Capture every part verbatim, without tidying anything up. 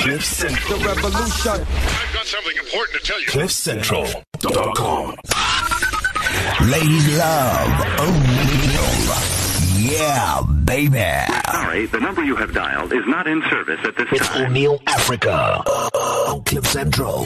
Cliff Central. The revolution. I've got something important to tell you. Cliff Central dot com. Ladies love O'Neal. Yeah, baby. Sorry, the number you have dialed is not in service at this It's time. O'Neal Africa on Cliff Central.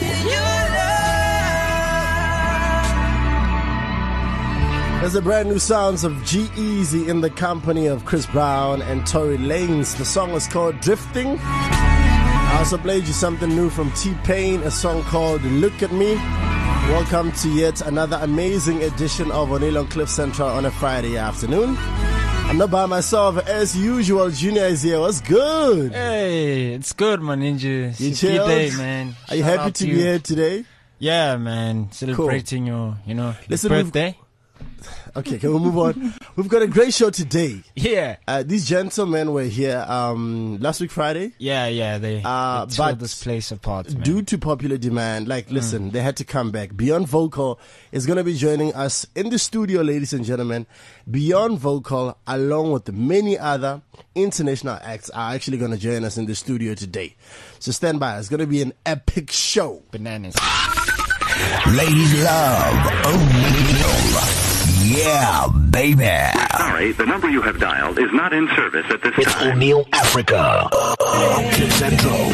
There's the brand new sounds of G-Eazy in the company of Chris Brown and Tory Lanez. The song is called Drifting. I also played you something new from T-Pain, a song called Look at Me. Welcome to yet another amazing edition of O'Neal on Cliff Central on a Friday afternoon. I'm not by myself as usual. Junior is here. What's good? Hey, it's good, my ninja. It's You a good chilled? day, man. Are you Shout happy out to you. be here today? Yeah, man. Celebrating your, you know, Listen, your we've- birthday. Okay, can we move on? We've got a great show today. Yeah. Uh, these gentlemen were here um, last week Friday. Yeah, yeah. They, Uh, they tore but this place apart, man. Due to popular demand, like, listen, they had to come back. Beyond Vocal is going to be joining us in the studio, ladies and gentlemen. Beyond Vocal, along with many other international acts, are actually going to join us in the studio today. So stand by. It's going to be an epic show. Bananas. Ladies love O'Neal. Yeah, baby. Sorry, the number you have dialed is not in service at this It's time. O'Neal Africa on Cliff Central.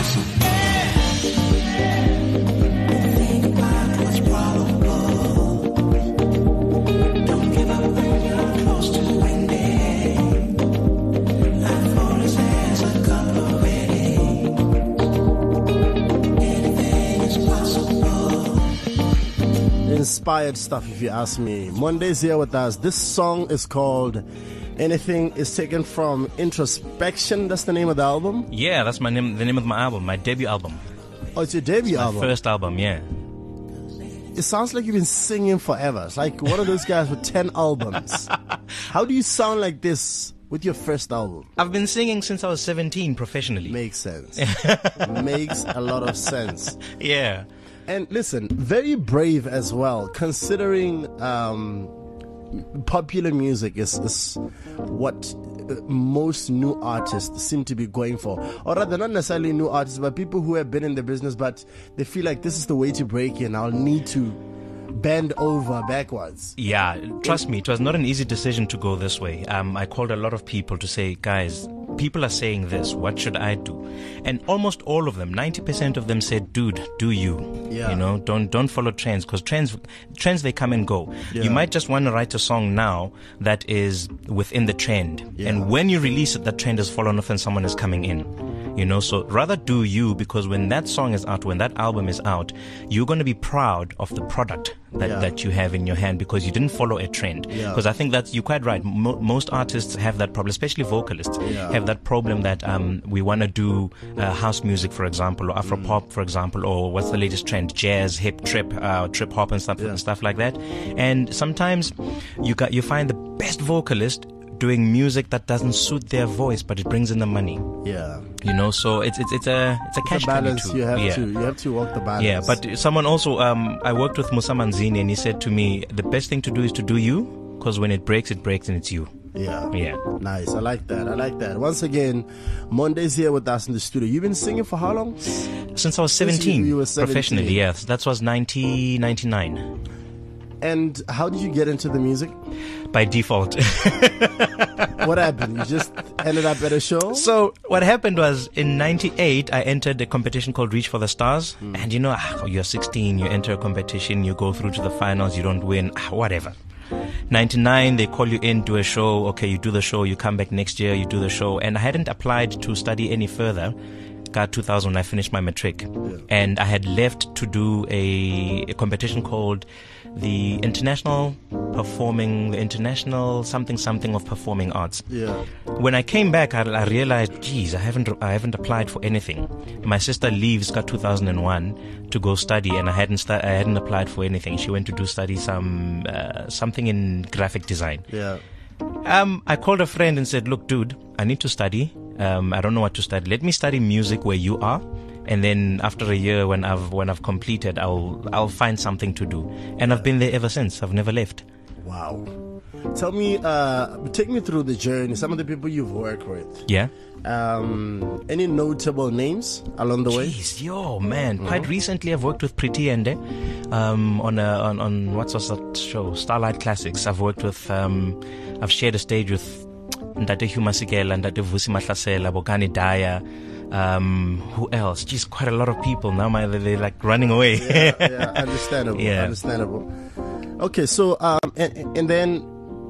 Inspired stuff, if you ask me. Monday's here with us. This song is called Anything Is Taken From Introspection. That's the name of the album. Yeah, that's my name. The name of my album, my debut album, Oh, it's your debut my album. first album. Yeah. It sounds like you've been singing forever. It's like one of those guys with ten albums. How do you sound like this with your first album? I've been singing since I was seventeen professionally. Makes sense. Makes a lot of sense. Yeah. And listen, very brave as well, considering um, popular music is, is what uh, most new artists seem to be going for. Or rather, not necessarily new artists, but people who have been in the business, but they feel like this is the way to break in. I'll need to bend over backwards. Yeah, trust me, it was not an easy decision to go this way. Um, I called a lot of people to say, guys, people are saying this, what should I do? And almost all of them, ninety percent of them said, dude, do you. Yeah. You know, don't don't follow trends, because trends, trends, they come and go. Yeah. You might just want to write a song now that is within the trend. Yeah. And when you release it, that trend has fallen off and someone is coming in. You know, so rather do you, because when that song is out, when that album is out, you're going to be proud of the product that, Yeah. that you have in your hand, because you didn't follow a trend. Yeah. Because I think that's, you're quite right. Mo- most artists have that problem, especially vocalists, Yeah. have that problem that um, we want to do uh, house music, for example, or Afro pop, for example, or what's the latest trend? Jazz, hip, trip, uh, trip hop, and stuff, Yeah. and stuff like that. And sometimes you got you find the best vocalist doing music that doesn't suit their voice, but it brings in the money. Yeah. You know, so it's it's it's a it's a It's catch a balance. twenty-two. You have yeah. to you have to walk the balance. Yeah, but someone also, um, I worked with Musa Manzini, and he said to me, the best thing to do is to do you, because when it breaks, it breaks, and it's you. yeah. Yeah. Nice. I like that. I like that. Once again, Monday's here with us in the studio. You've been singing for how long? Since I was Since you- seventeen, you were seventeen. professionally, yes. That was nineteen ninety-nine. And how did you get into the music? By default. What happened? You just ended up at a show? So what happened was, in ninety-eight, I entered a competition called Reach for the Stars. Mm. And you know, ah, you're sixteen, you enter a competition, you go through to the finals, you don't win, ah, whatever. ninety-nine, they call you in, do a show. Okay, you do the show, you come back next year, you do the show. And I hadn't applied to study any further. Got two thousand when I finished my matric. Yeah. And I had left to do a, a competition called the International Performing, the International something something of Performing Arts. Yeah. When I came back, I, I realized, geez, I haven't I haven't applied for anything. My sister leaves got two thousand one to go study, and I hadn't stu- I hadn't applied for anything. She went to do study some uh, something in graphic design. Yeah. Um, I called a friend and said, look, dude, I need to study. Um, I don't know what to study. Let me study music where you are. And then after a year, when I've when I've completed, I'll I'll find something to do. And I've been there ever since. I've never left. Wow. Tell me, uh, take me through the journey. Some of the people you've worked with. Yeah. Um, any notable names along the way? Jeez, yo, man. Mm-hmm. Quite recently, I've worked with Pretty Ende um, on, a, on on what's that show? Starlight Classics. I've worked with, um, I've shared a stage with Ndate Hugh Masekela, Ndate Vusi Mahlasela, Bokani Daya. Um, who else? Jeez, quite a lot of people. Now my, they're like running away. yeah, yeah, understandable. Yeah. Understandable. Okay, so, um, and, and then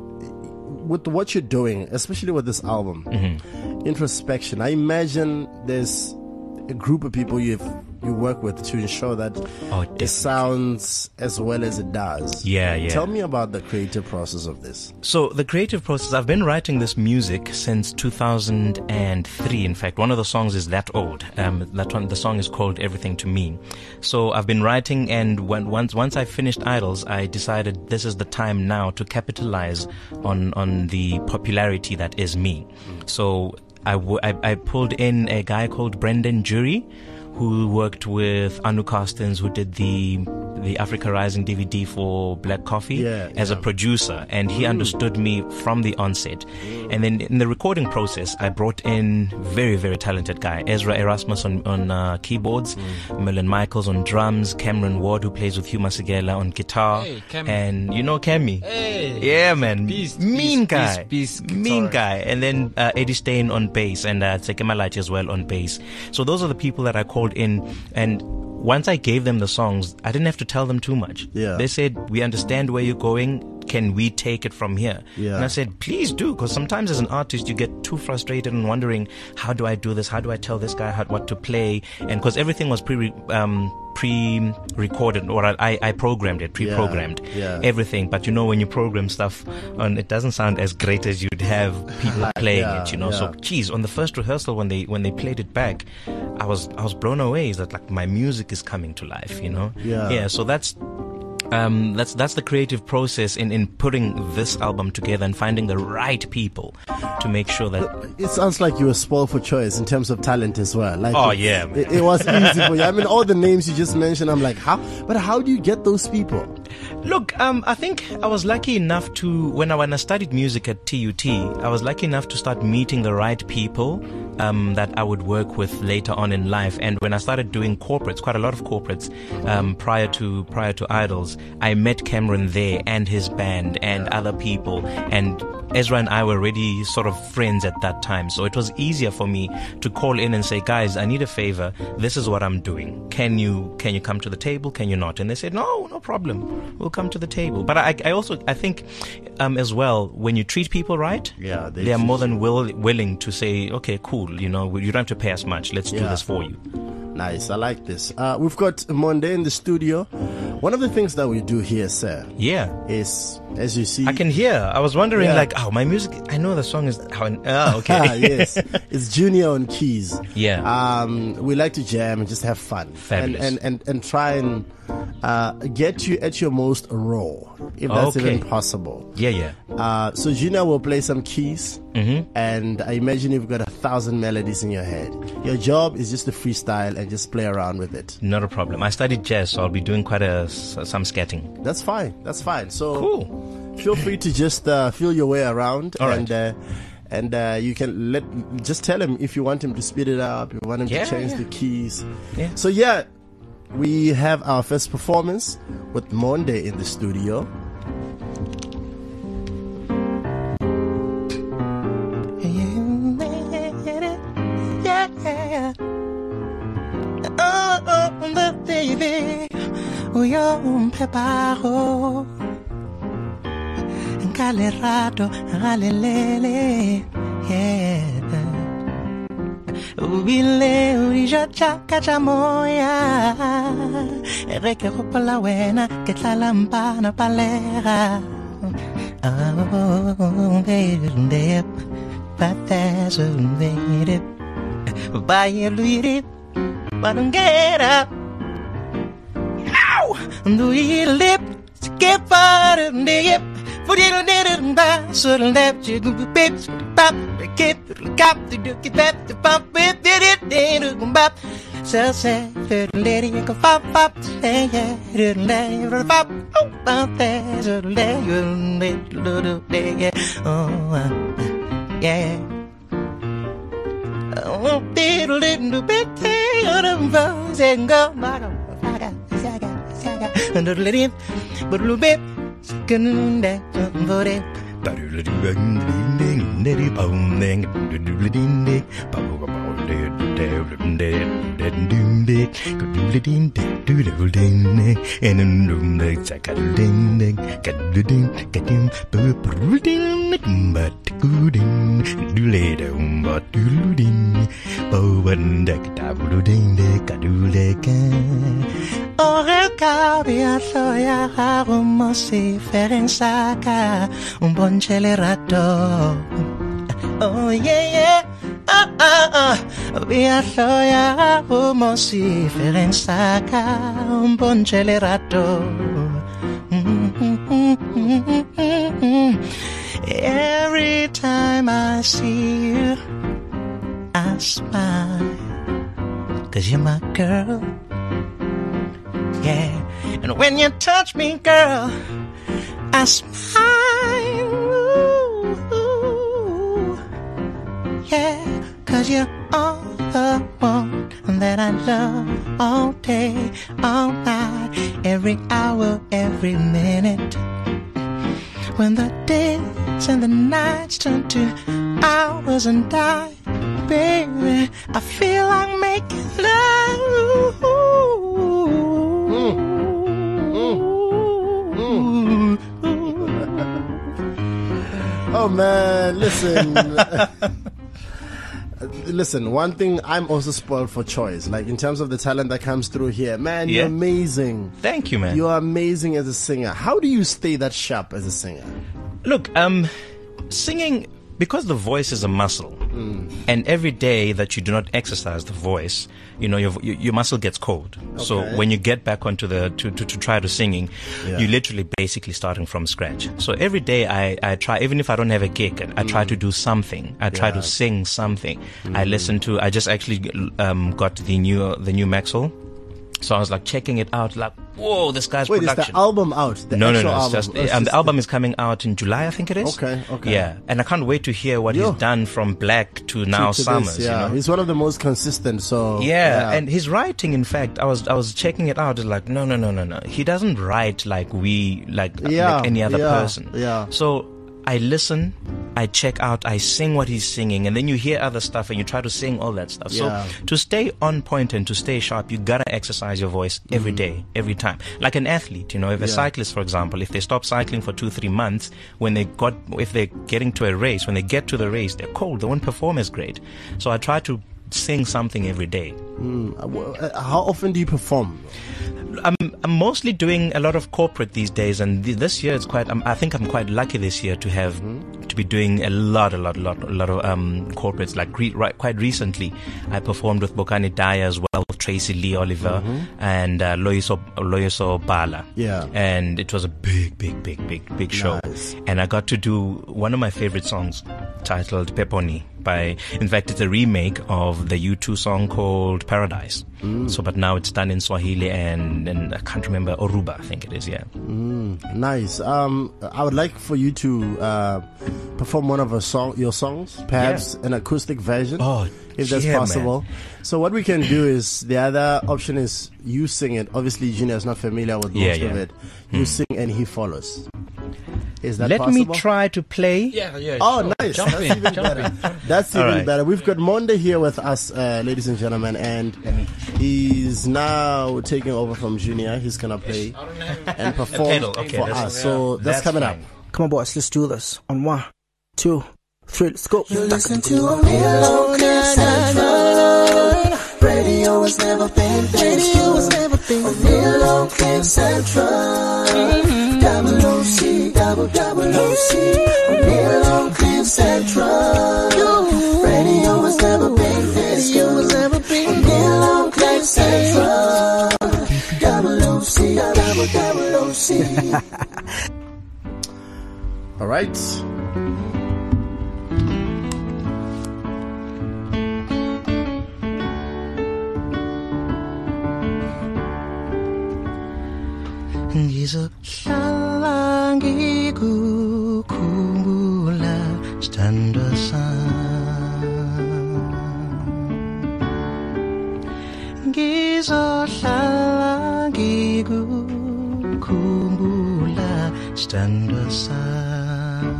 with what you're doing, especially with this album, mm-hmm. Introspection, I imagine there's a group of people you've you work with to ensure that oh, it sounds as well as it does. Yeah, yeah. Tell me about the creative process of this. So the creative process, I've been writing this music since two thousand three. In fact, one of the songs is that old. Um, that one, the song is called Everything to Me. So I've been writing, and when, once once I finished Idols, I decided this is the time now to capitalize on on the popularity that is me. So I, w- I, I pulled in a guy called Brendan Jury, who worked with Anu Carstens, who did the the Africa Rising D V D for Black Coffee yeah, as yeah. a producer, and he mm. understood me from the onset. Mm. And then in the recording process, I brought in very, very talented guy, Ezra Erasmus on, on uh, keyboards, mm. Merlin Michaels on drums, Cameron Ward, who plays with Hugh Masekela on guitar, hey, and you know Cammy. Hey, yeah, man, beast, mean beast, guy, beast, beast mean guy. And then uh, Eddie Stain on bass, and uh, Tseke Malachi as well on bass. So those are the people that I called in, and once I gave them the songs, I didn't have to tell them too much. Yeah. They said, we understand where you're going. Can we take it from here? Yeah. And I said, please do, because sometimes as an artist, you get too frustrated and wondering, how do I do this? How do I tell this guy how, what to play? And because everything was pre um, pre-recorded, or I, I programmed it, pre-programmed, yeah. Yeah. everything. But you know, when you program stuff, and it doesn't sound as great as you'd have people playing yeah, it, you know. Yeah. So, geez, on the first rehearsal, when they when they played it back, I was I was blown away that like my music is coming to life, you know. Yeah. Yeah. So that's. Um, that's that's the creative process in, in putting this album together and finding the right people to make sure that it sounds like you were spoiled for choice in terms of talent as well. Like, oh yeah, man. It, it was easy for you. I mean, all the names you just mentioned, I'm like, how? But how do you get those people? Look, um, I think I was lucky enough to when I when I studied music at T U T, I was lucky enough to start meeting the right people um, that I would work with later on in life. And when I started doing corporates, quite a lot of corporates, um, prior to prior to Idols, I met Cameron there and his band and other people, and Ezra and I were already sort of friends at that time. So it was easier for me to call in and say, guys, I need a favor. This is what I'm doing. Can you can you come to the table? Can you not? And they said, no, no problem. We'll come to the table. But I, I also, I think um, as well, when you treat people right, yeah, they, they are more than will, willing to say, okay, cool, you know, you don't have to pay us much. Let's yeah. do this for you. Nice, I like this. Uh, we've got Monday in the studio. One of the things that we do here, sir, yeah, is, as you see, I can hear. I was wondering, yeah. like, oh, my music. I know the song is. How, oh, okay. Yes, it's Junior on keys. Yeah. Um, we like to jam and just have fun. Fabulous. And and and, and try and uh, get you at your most raw, if that's okay. even possible. Yeah, yeah. Uh, so Junior will play some keys, mm-hmm. and I imagine you've got a thousand melodies in your head. Your job is just to freestyle and just play around with it. Not a problem. I studied jazz, so I'll be doing quite a some scatting. That's fine. That's fine. So cool. Feel free to just uh, feel your way around. All and right. uh, and uh, you can let just tell him if you want him to speed it up, if you want him yeah, to change yeah. the keys. Yeah. So yeah, we have our first performance with Monday in the studio. Oh, oh, baby, yo un preparo. Calerato, alelele, yeah. Ubile, urija chaka chamoya. Reke hopola wena, que tlalampa palera. Oh, baby, but that's a baby. Buy a lady, but don't get up. Ow! Do you lip? Skip out of the hip. For you didn't buy, so the left you can be pop, the kid, the cop, the duke, the pep, the pop, with it, it, it, bop. so say, little lady, you can pop, pop, say, yeah, little lady, you can pop, oh, pop, there, little lady, little lady, yeah, oh, uh, yeah. Oh, little, little bit, you're the bones and go, bottom, saga, saga, saga, and little lady, but a little bit, second, that, for it. Ore cabia soya como si fuera saca un boncelerato. Oh yeah yeah. Ah ah ah. Via soya como si fuera saca un boncelerato. Every time I see you, I smile, 'cause you're my girl. Yeah, and when you touch me, girl, I smile. Ooh, yeah, 'cause you're all the one that I love all day, all night, every hour, every minute. When the days and the nights turn to hours and die, baby, I feel like making love. Oh man, listen. Listen, one thing, I'm also spoiled for choice. Like in terms of the talent that comes through here, man, Yeah. you're amazing. Thank you, man. You're amazing as a singer. How do you stay that sharp as a singer? Look, um, singing, because the voice is a muscle, Mm. and every day that you do not exercise the voice, you know, your your, your muscle gets cold. So Okay. when you get back onto the to, to, to try to singing, Yeah. you're literally basically starting from scratch. So every day I, I try, even if I don't have a gig, I try to do something. I try Yeah. to sing something. I listen to. I just actually um, got the new the new Maxwell. So I was like checking it out, like, whoa, this guy's Wait, production. is the album out? The no, no, actual no. It's album? just, Or it's um, just the album is coming out in July, I think it is. Okay, okay. Yeah, and I can't wait to hear what Yo. he's done from Black to to- now to this, Summers. yeah, You know? he's one of the most consistent. So Yeah, and his writing, in fact, I was I was checking it out. It's like, no, no, no, no, no. He doesn't write like we like, Yeah, like any other yeah, person. yeah. So I listen, I check out, I sing what he's singing, and then you hear other stuff and you try to sing all that stuff. Yeah. So to stay on point and to stay sharp, you gotta exercise your voice every day, every time. Like an athlete, you know, if a Yeah. cyclist, for example, if they stop cycling for two, three months, when they got, if they're getting to a race, when they get to the race, they're cold, they won't perform as great. So I try to sing something every day. Uh, well, uh, how often do you perform? I'm, I'm mostly doing a lot of corporate these days, and th- this year it's quite. Um, I think I'm quite lucky this year to have to be doing a lot, a lot, a lot, a lot of um, corporates. Like re- right, quite recently, I performed with Bokani Daya as well, with Tracy Lee Oliver and uh, Loyiso Loyiso Bala. Yeah. and it was a big, big, big, big, big show. Nice. And I got to do one of my favorite songs, titled Peponi. By, in fact, it's a remake of the U two song called Paradise. So, but now it's done in Swahili and, and I can't remember, Oruba, I think it is, yeah. Nice. Um, I would like for you to uh, perform one of a song, your songs, perhaps an acoustic version, Oh, if that's yeah, possible. So what we can do is, the other option is you sing it. Obviously, Junior is not familiar with most Yeah, of yeah. it. You sing and he follows. Is that Let possible? me try to play. Yeah, yeah. Oh, sure. nice. Jump That's in, even jump better. in. That's All even right. better. We've got Monde here with us, uh, ladies and gentlemen, and he's now taking over from Junior. He's gonna play and perform pedal, okay, for that's- us. So that's, That's coming fine. up. Come on, boys, let's do this. On one, two, three, let's go. You listen to a real Central. Radio has never been this good. A real Cliff Central. Double O C, double double O C. A real Cliff Central. Radio has never been this good. A real Cliff Central. Double O C, double double O C. All right. Ngizohlala ngikukhumbula sithandwa sami. Ngizohlala ngikukhumbula sithandwa sami.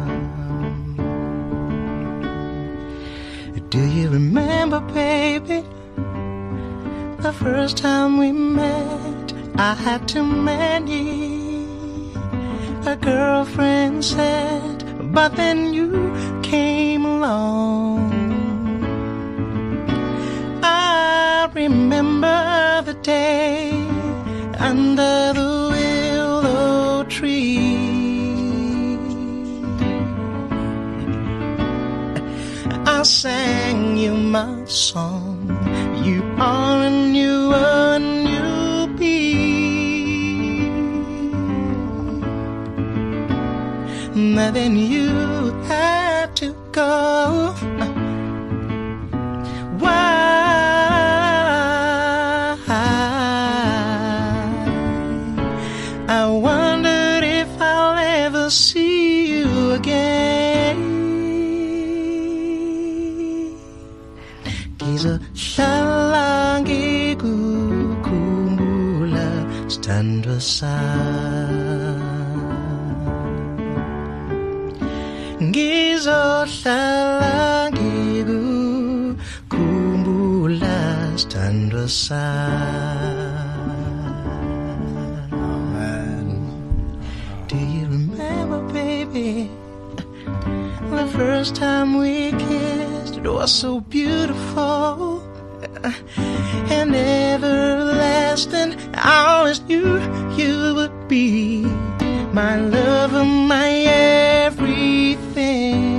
Do you remember, baby, the first time we met? I had too many, a girlfriend said, but then you came along. I remember the day under the willow tree. I sang you my song. You are and you are and you'll be. But then you had to go. Why? I wondered if I'll ever see you again. Ngizohlala ngikukhumbula sithandwa sami. Ngizohlala ngikukhumbula sithandwa sami. Do you remember, baby, the first time we kissed? It was so beautiful and everlasting. I always knew you would be my lover, my everything.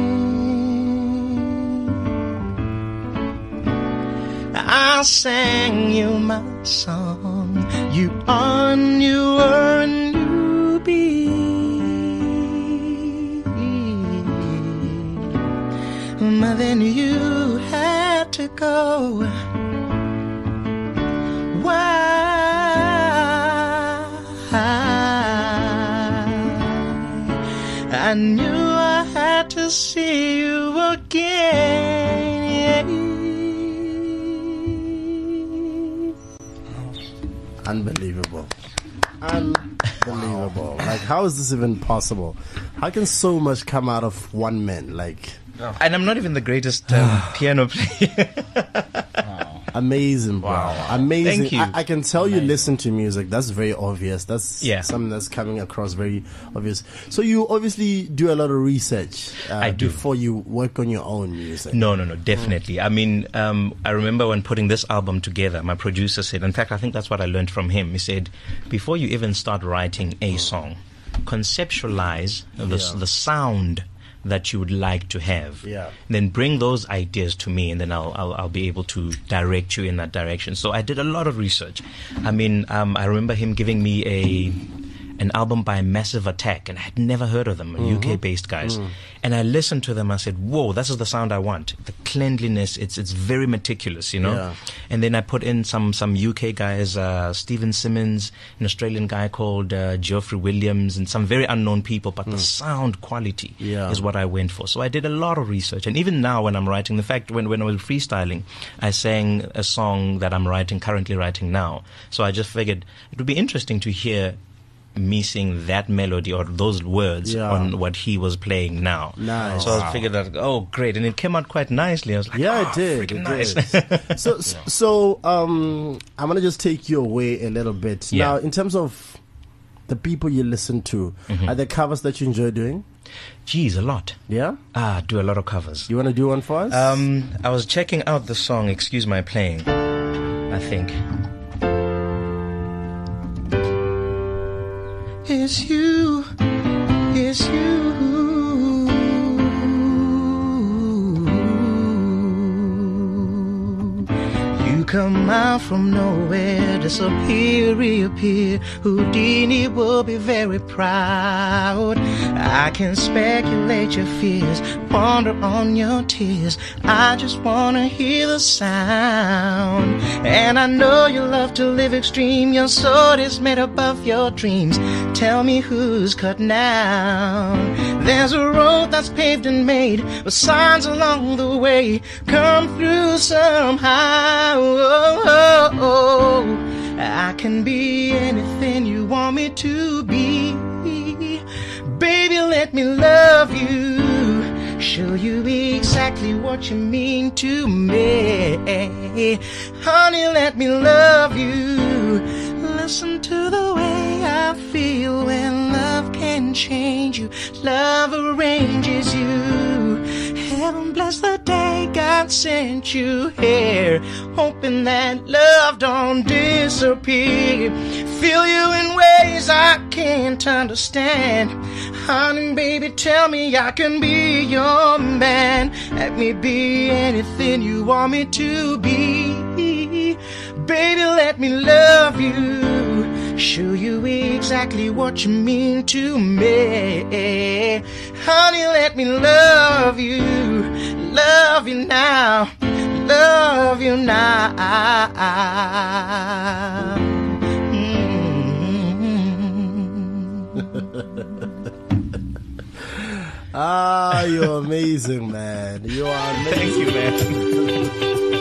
I sang you my song. You are and you were and you be. But then you had to go. Why? I knew I had to see you again. Unbelievable. Unbelievable. Like, how is this even possible? How can so much come out of one man? Like, and I'm not even the greatest um, piano player. amazing, bro. Wow. Amazing. Thank you. I, I can tell Amazing. You listen to music. That's very obvious. That's yeah. something that's coming across very obvious. So you obviously do a lot of research uh, I do. before you work on your own music. No, no, no, definitely. Mm. I mean, um, I remember when putting this album together, my producer said, in fact, I think that's what I learned from him. He said, before you even start writing a song, conceptualize the, Yeah. the sound that you would like to have. Yeah. Then bring those ideas to me, and then I'll, I'll I'll be able to direct you in that direction. So I did a lot of research. I mean, um, I remember him giving me a an album by Massive Attack, and I had never heard of them, Mm-hmm. U K-based guys. Mm. And I listened to them. I said, "Whoa, this is the sound I want. The cleanliness. It's it's very meticulous, you know." Yeah. And then I put in some some U K guys, uh, Stephen Simmons, an Australian guy called uh, Geoffrey Williams, and some very unknown people. But mm. the sound quality yeah. is what I went for. So I did a lot of research. And even now, when I'm writing, in fact, when when I was freestyling, I sang a song that I'm writing, currently writing now. So I just figured it would be interesting to hear me sing that melody or those words yeah. on what he was playing now. Nice. So Wow. I figured that, oh, great. And it came out quite nicely. I was like, yeah, oh, it did. freaking It nice. did. so, yeah. so um, I'm gonna just take you away a little bit Yeah. now. In terms of the people you listen to, Mhm. are there covers that you enjoy doing? Geez, a lot. Yeah. Ah, do a lot of covers. You want to do one for us? Um, I was checking out the song "Excuse My Playing." I think. It's you, it's you. You come out from nowhere, disappear, reappear. Houdini will be very proud. I can speculate your fears, ponder on your tears. I just wanna hear the sound. And I know you love to live extreme. Your sword is made above your dreams. Tell me who's cut now. There's a road that's paved and made with signs along the way. Come through somehow. Oh, oh, oh. I can be anything you want me to be. Baby, let me love you. Show you exactly what you mean to me. Honey, let me love you. Listen to the way I feel when love can change you. Love arranges you. Heaven bless the day God sent you here. Hoping that love don't disappear. Feel you in ways I can't understand. Honey, baby, tell me I can be your man. Let me be anything you want me to be. Baby, let me love you. Show you exactly what you mean to me. Honey, let me love you. Love you now. Love you now. Ah, you're amazing, man. You are amazing. Thank you, man.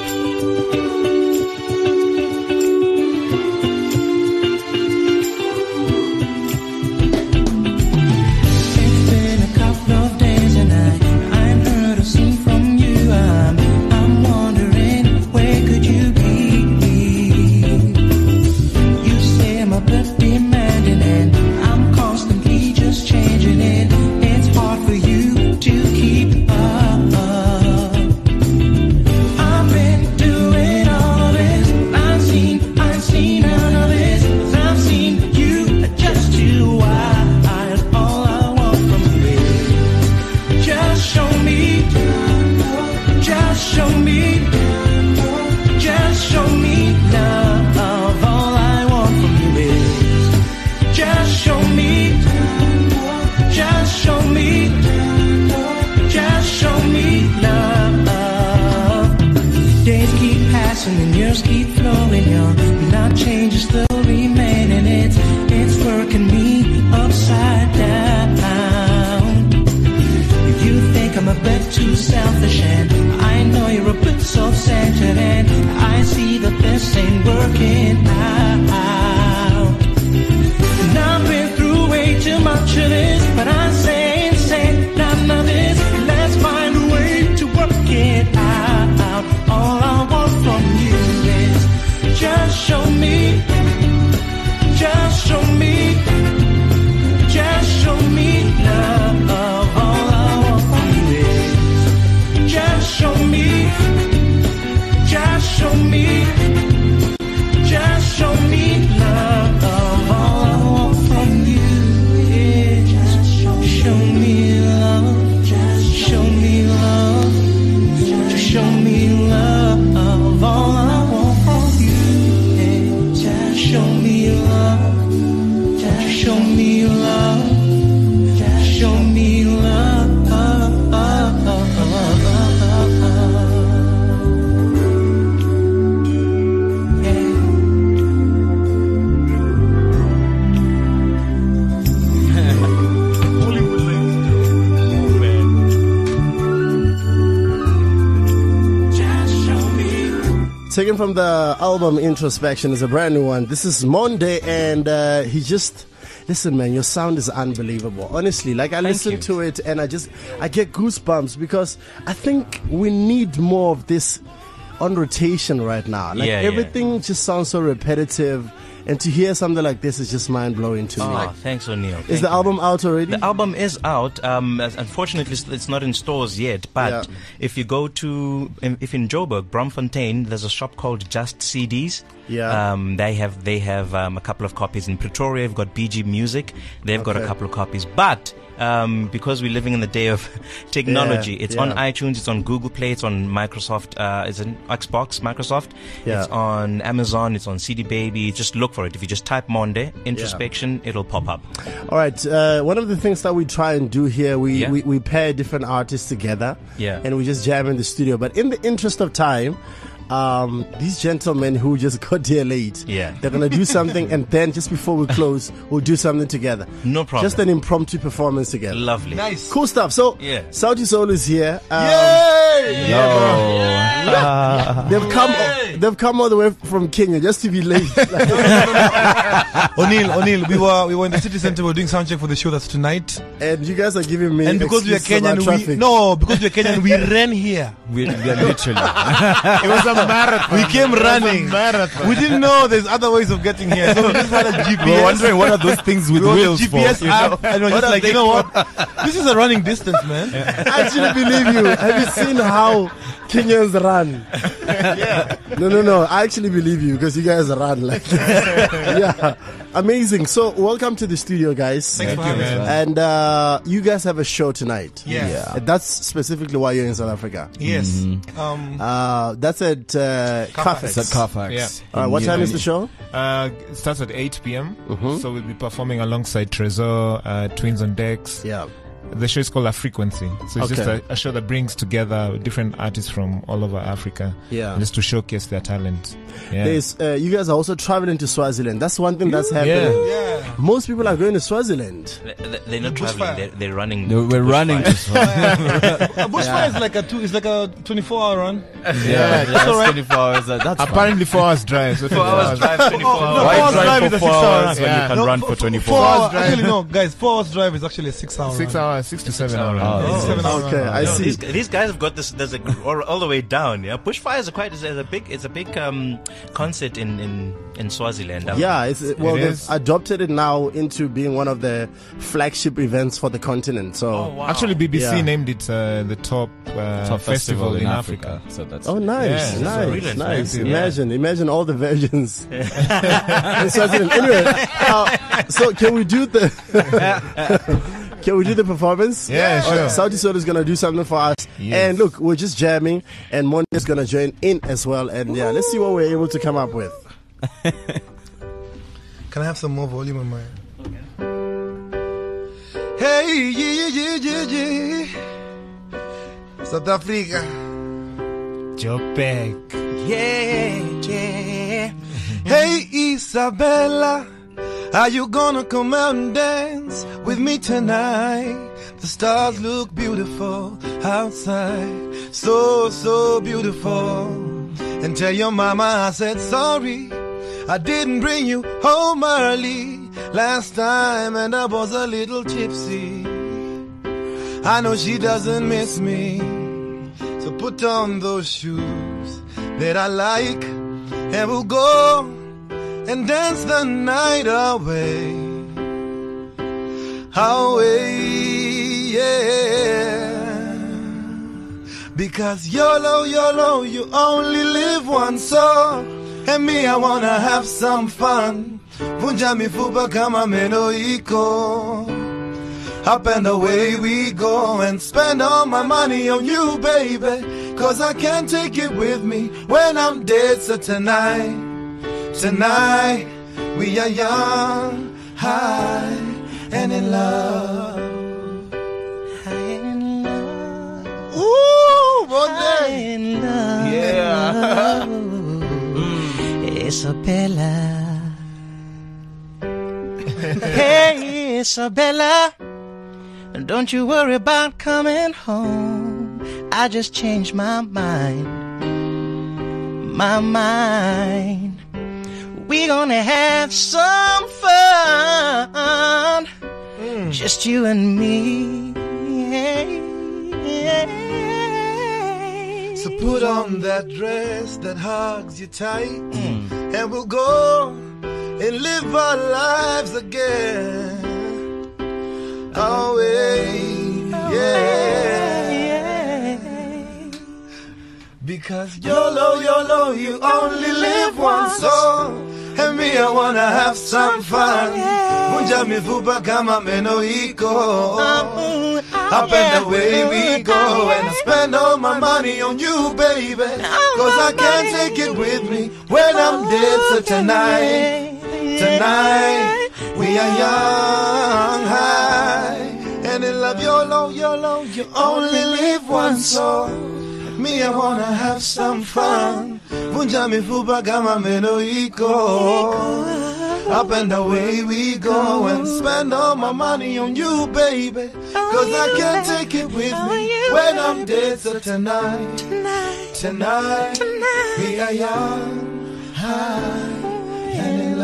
And years keep flowing, y'all. Not change is still remaining. It's it's working me upside down. You think I'm a bit too selfish, and I know you're a bit self-centered, and I see that this ain't working out. And I've been through way too much of this, but I say, say none of this. Let's find a way to work it out. All I want from you is just show me, just show me, just show me love. All I want from you is just show me, just show me, just show me love. All I want from you is just show me love, just show me love, just show me love. All I want from you is just show me love, just show me love, just show me love. Taken from the album Introspection is a brand new one. This is Monday, and uh, he just listen, man. Your sound is unbelievable. Honestly, like I Thank listen you. to it, and I just I get goosebumps because I think we need more of this on rotation right now. Like Yeah, yeah. everything just sounds so repetitive, and to hear something like this is just mind blowing to me. Oh, thanks, O'Neill. Is Thank the you, album man. out already? The album is out. Um, as- unfortunately, it's- it's not in stores yet. But Yeah. if you go to, if in Joburg, Bromfontein, there's a shop called Just C Ds. Yeah. Um, they have they have um, a couple of copies in Pretoria. You've got B G Music. They've got a Okay. couple of copies. But Um, because we're living in the day of technology. Yeah, it's yeah. on iTunes, it's on Google Play, it's on Microsoft, uh, it's on Xbox, Microsoft, Yeah. it's on Amazon, it's on C D Baby. Just look for it. If you just type Monde, introspection, it'll pop up. All right. Uh, one of the things that we try and do here, we, Yeah. we, we pair different artists together. Yeah. And we just jam in the studio. But in the interest of time, um, these gentlemen who just got here late, Yeah. they're going to do something. And then just before we close, we'll do something together. No problem. Just an impromptu performance together. Lovely. Nice. Cool stuff. So, Yeah. Sauti Soul is here. Um, Yay! They've come. They've come all the way from Kenya just to be late. O'Neil, O'Neil, we were we were in the city center. We were doing sound check for the show that's tonight. And you guys are giving me. And because we are excuses about Kenyan, we, traffic. no, because we are Kenyan, we ran here. We, we are literally. It was a marathon. We came running. We didn't know there's other ways of getting here. So we just had a G P S. We were wondering what are those things with we wheels G P S for? you app, know? and we're What just are like, they you know for? what? This is a running distance, man. I actually believe you. Have you seen how Kenyans run? Yeah. No, no, no. I actually believe you because you guys run like yeah, amazing. So, welcome to the studio, guys. Thanks for having us. And uh, you guys have a show tonight. Yes. And that's specifically why you're in South Africa. Yes. Um, Uh, that's at uh, Carfax. It's at Carfax. Yeah. All right, what time is the show? Uh, it starts at eight p.m. Mhm. So we'll be performing alongside Trezor, uh, Twins on Decks. Yeah. The show is called A Frequency. So it's Okay. just a, a show that brings together different artists from all over Africa. Yeah. Just to showcase their talent. Yeah. There's, uh, you guys are also traveling to Swaziland. That's one thing that's happening. Yeah. yeah. Most people are going to Swaziland. They- They're not Bushfire. traveling, they're, they're running. No, we're running bushfire. this one. A bushfire is like a two. It's like a twenty-four hour run. Yeah, yeah, that's all right. twenty-four hours. uh, That's fine. Apparently four hours drive. So Four hours drive, twenty-four Oh, no, hours. four Why hours drive drive for is a four six hour hours run. when Yeah. you can No, run f- for f- twenty-four Four hours? hours. Actually, no, guys. Four hours drive is actually a six hour. Six run. hours, six to seven hours. hours. Six, seven hour Okay, run. I No, see. These, these guys have got this. There's a all, all the way down. Yeah, bushfires are quite. It's a big. It's a big um, concert in in in Swaziland. Um, Yeah, it's, well, It they've is. adopted it now into being one of the flagship events for the continent. So, Oh, wow. Actually, B B C Yeah. named it uh, the top, uh, Top festival, in Africa. So that's oh, nice, Yeah, that's nice, brilliant, nice. man. Imagine, imagine all the virgins in Swaziland. Anyway, uh, so can we do the? Can we do the performance? Yeah, All right, sure. Sauti Soul is gonna do something for us, Yes. and look, we're just jamming, and Monde is gonna join in as well, and yeah, let's see what we're able to come up with. Can I have some more volume on my? Hey, yeah, yeah, yeah, yeah, yeah. South Africa. Joburg. Yeah, yeah. Hey, Isabella, are you gonna come out and dance with me tonight? The stars look beautiful outside, so, so beautiful. And tell your mama I said sorry, I didn't bring you home early last time, and I was a little tipsy. I know she doesn't miss me, so put on those shoes that I like, and we'll go and dance the night away. Away, yeah. Because YOLO, YOLO, you only live once, so and me, I wanna have some fun. Vunja mifupa kama meno iko. Up and away we go and spend all my money on you, baby. Cause I can't take it with me when I'm dead. So tonight, tonight, we are young, high, and in love. High in love. Ooh, what High day? in love. Yeah. Isabella. Hey, Isabella. Don't you worry about coming home. I just changed my mind. My mind. We gonna have some fun. Mm. Just you and me. So put on that dress that hugs you tight, mm. and we'll go and live our lives again. Away, yeah. Because YOLO, YOLO, you only live once, so and me, Me, I wanna have some fun. Vunja mifupa kama meno iko. Up and away we go. And I spend all my money on you, baby. Cause I can't take it with me when I'm dead. So tonight, tonight, we are young, high. And in love, YOLO, YOLO, you only live once. So me, I wanna have some fun. Vunja mifupa kama meno iko. Up and away we go and spend all my money on you, baby. Cause I can't take it with me when I'm dead. So tonight, tonight, we are young, high, and in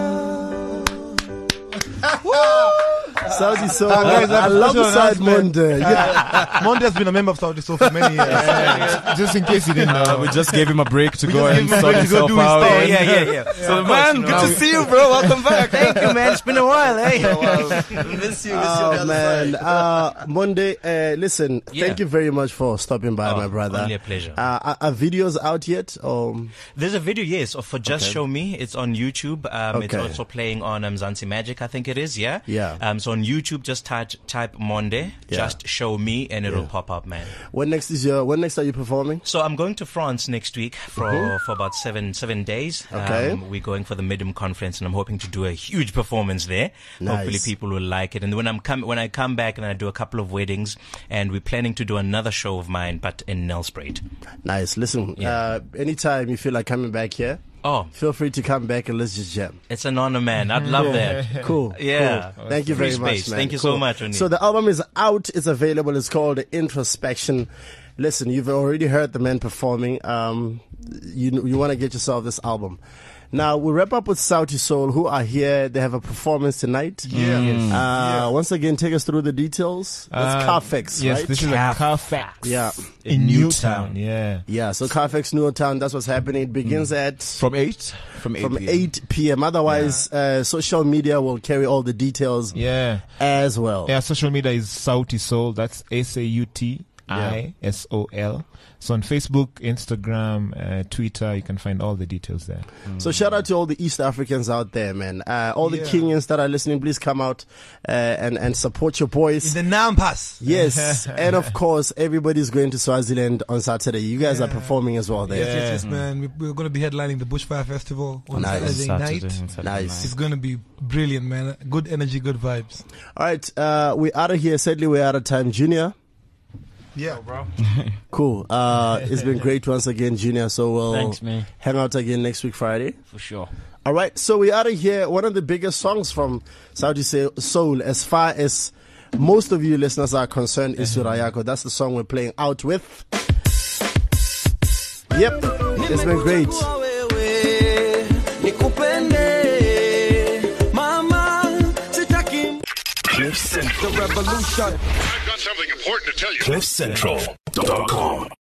love. Saudi Soul, Uh, guys, I have a special alongside announcement. Monde. Yeah. Monde has been a member of Saudi Soul for many years. Just in case you didn't know. Uh, we just gave him a break to We go just and gave him a sort break to go himself do his out. thing. Oh, yeah, yeah, yeah. So, man, good to see you, bro. Welcome back. Thank you, man. It's been a while, eh? Miss you, miss oh, man. Uh, Monde, uh, listen, Yeah. thank you very much for stopping by, Oh, my brother. only a pleasure. Uh, are, are videos out yet? Or? There's a video, yes, of For Just Okay. Show Me. It's on YouTube. Um, It's Okay. also playing on um, Zanzi Magic, I think it is, yeah? Yeah. Um, so on YouTube, just type, type Monde, Yeah. Just Show Me, and it'll Yeah. pop up, man. When next is your, when next are you performing? So I'm going to France next week for, Mhm. for about seven seven days. Okay. Um, we're going for the Midem conference, and I'm hoping to do a huge performance there. Nice. Hopefully people will like it. And when I'm come when I come back and I do a couple of weddings, and we're planning to do another show of mine, but in Nelspruit. Nice. Listen, uh, anytime you feel like coming back here, Oh, feel free to come back and let's just jam. it's an honor, man. I'd love that. Cool. Yeah. Cool. Thank you Free very much, space. man. Thank you Cool. so much, Oni. So the album is out. It's available. It's called Introspection. Listen, you've already heard the man performing. Um, you you want to get yourself this album. Now we wrap up with Saudi Soul, who are here. They have a performance tonight. Yeah. Yes. Uh, Yeah. Once again, take us through the details. That's Uh, Carfax, yes, right? this is a Carfax. Yeah. In Newtown. Yeah. Yeah. So Carfax, Newtown. That's what's happening. It begins at From eight? From eight from p.m. eight p.m. Otherwise, uh, social media will carry all the details Yeah. as well. Yeah, social media is Sauti Soul. That's S A U T I S O L. So on Facebook, Instagram, uh, Twitter, you can find all the details there. So shout out to all the East Africans out there, man. Uh, all the Yeah. Kenyans that are listening, please come out uh, and and support your boys. In the Nampas. Yes, and of course, everybody's going to Swaziland on Saturday. You guys are performing as well there. Yes, yes, yes, man. We, we're going to be headlining the Bushfire Festival on Nice. Saturday, Saturday night. and Saturday Nice. It's going to be brilliant, man. Good energy, good vibes. All right, uh, we're out of here. Sadly, we're out of time, Junior. Yeah, bro. Cool. Uh, it's been great once again, Junior. So we'll Thanks, man. hang out again next week, Friday. For sure. All right, so we're out of here. One of the biggest songs from Saudi Soul, as far as most of you listeners are concerned, is Surayako. That's the song we're playing out with. Yep, it's been great. Cliff Central. The revolution. I've got something important to tell you. Cliff Central dot com.